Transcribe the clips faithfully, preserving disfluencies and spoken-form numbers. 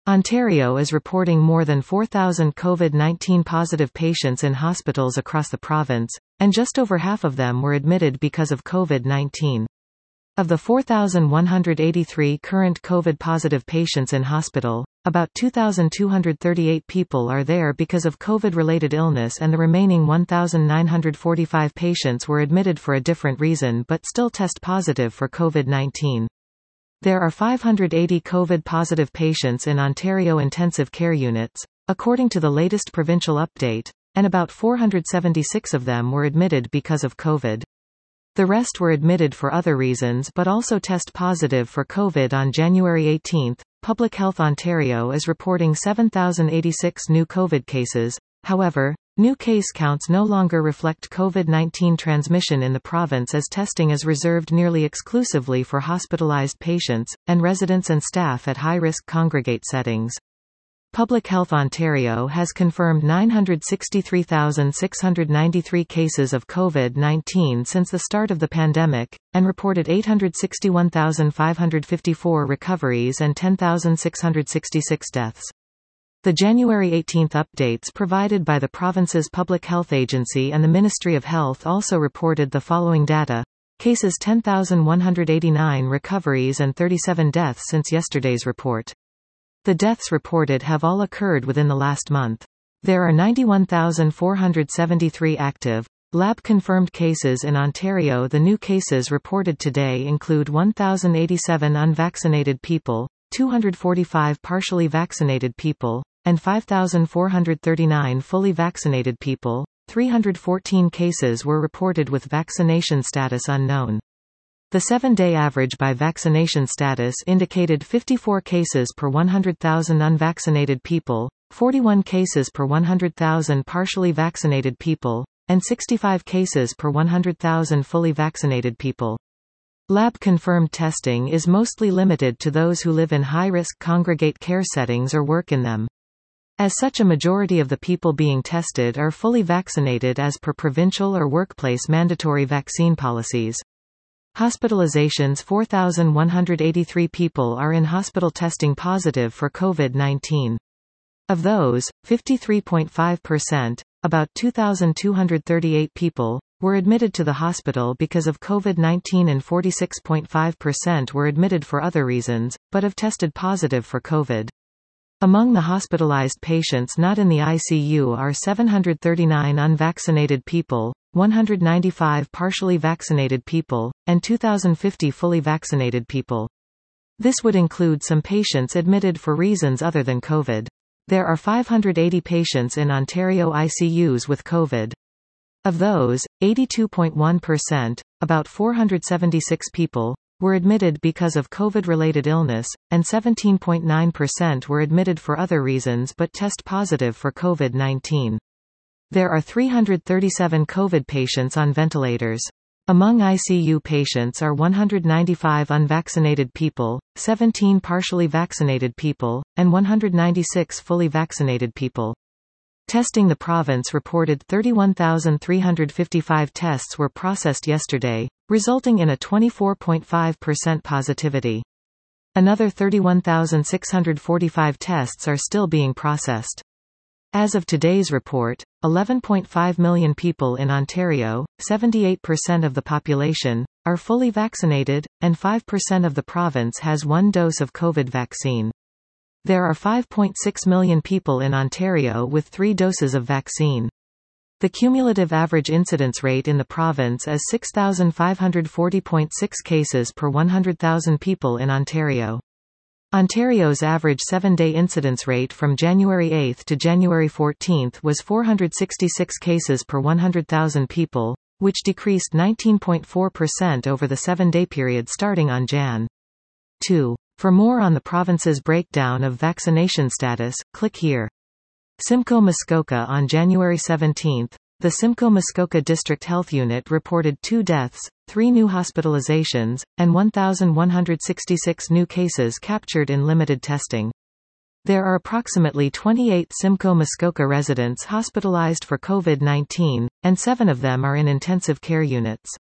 Ontario is reporting more than four thousand COVID nineteen positive patients in hospitals across the province, and just over half of them were admitted because of COVID nineteen. Of the four thousand one hundred eighty-three current COVID-positive patients in hospital, about two thousand two hundred thirty-eight people are there because of COVID-related illness, and the remaining one thousand nine hundred forty-five patients were admitted for a different reason but still test positive for COVID nineteen. There are five hundred eighty COVID-positive patients in Ontario intensive care units, according to the latest provincial update, and about four hundred seventy-six of them were admitted because of COVID. The rest were admitted for other reasons but also test positive for COVID. On January eighteenth, Public Health Ontario is reporting seven thousand eighty-six new COVID cases. However, new case counts no longer reflect COVID nineteen transmission in the province, as testing is reserved nearly exclusively for hospitalized patients, and residents and staff at high-risk congregate settings. Public Health Ontario has confirmed nine hundred sixty-three thousand six hundred ninety-three cases of COVID nineteen since the start of the pandemic, and reported eight hundred sixty-one thousand five hundred fifty-four recoveries and ten thousand six hundred sixty-six deaths. The January eighteenth updates provided by the province's Public Health Agency and the Ministry of Health also reported the following data: cases ten thousand one hundred eighty-nine, recoveries and thirty-seven deaths since yesterday's report. The deaths reported have all occurred within the last month. There are ninety-one thousand four hundred seventy-three active, lab-confirmed cases in Ontario. The new cases reported today include one thousand eighty-seven unvaccinated people, two hundred forty-five partially vaccinated people, and five thousand four hundred thirty-nine fully vaccinated people. three hundred fourteen cases were reported with vaccination status unknown. The seven-day average by vaccination status indicated fifty-four cases per one hundred thousand unvaccinated people, forty-one cases per one hundred thousand partially vaccinated people, and sixty-five cases per one hundred thousand fully vaccinated people. Lab-confirmed testing is mostly limited to those who live in high-risk congregate care settings or work in them. As such, a majority of the people being tested are fully vaccinated as per provincial or workplace mandatory vaccine policies. Hospitalizations: four thousand one hundred eighty-three people are in hospital testing positive for COVID nineteen. Of those, fifty-three point five percent, about two thousand two hundred thirty-eight people, were admitted to the hospital because of COVID nineteen, and forty-six point five percent were admitted for other reasons, but have tested positive for COVID. Among the hospitalized patients not in the I C U are seven hundred thirty-nine unvaccinated people, one hundred ninety-five partially vaccinated people, and two thousand fifty fully vaccinated people. This would include some patients admitted for reasons other than COVID. There are five hundred eighty patients in Ontario I C Us with COVID. Of those, eighty-two point one percent, about four hundred seventy-six people, were admitted because of COVID-related illness, and seventeen point nine percent were admitted for other reasons but test positive for COVID nineteen. There are three hundred thirty-seven COVID patients on ventilators. Among I C U patients are one hundred ninety-five unvaccinated people, seventeen partially vaccinated people, and one hundred ninety-six fully vaccinated people. Testing: the province reported thirty-one thousand three hundred fifty-five tests were processed yesterday, resulting in a twenty-four point five percent positivity. Another thirty-one thousand six hundred forty-five tests are still being processed. As of today's report, eleven point five million people in Ontario, seventy-eight percent of the population, are fully vaccinated, and five percent of the province has one dose of COVID vaccine. There are five point six million people in Ontario with three doses of vaccine. The cumulative average incidence rate in the province is six thousand five hundred forty point six cases per one hundred thousand people in Ontario. Ontario's average seven-day incidence rate from January eighth to January fourteenth was four hundred sixty-six cases per one hundred thousand people, which decreased nineteen point four percent over the seven-day period starting on January second. For more on the province's breakdown of vaccination status, click here. Simcoe Muskoka. On January seventeenth, the Simcoe Muskoka District Health Unit reported two deaths, three new hospitalizations, and one thousand one hundred sixty-six new cases captured in limited testing. There are approximately twenty-eight Simcoe Muskoka residents hospitalized for COVID nineteen, and seven of them are in intensive care units.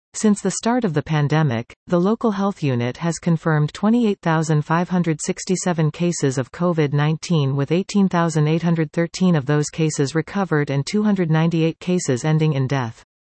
Since the start of the pandemic, the local health unit has confirmed twenty-eight thousand five hundred sixty-seven cases of COVID nineteen, with eighteen thousand eight hundred thirteen of those cases recovered and two hundred ninety-eight cases ending in death.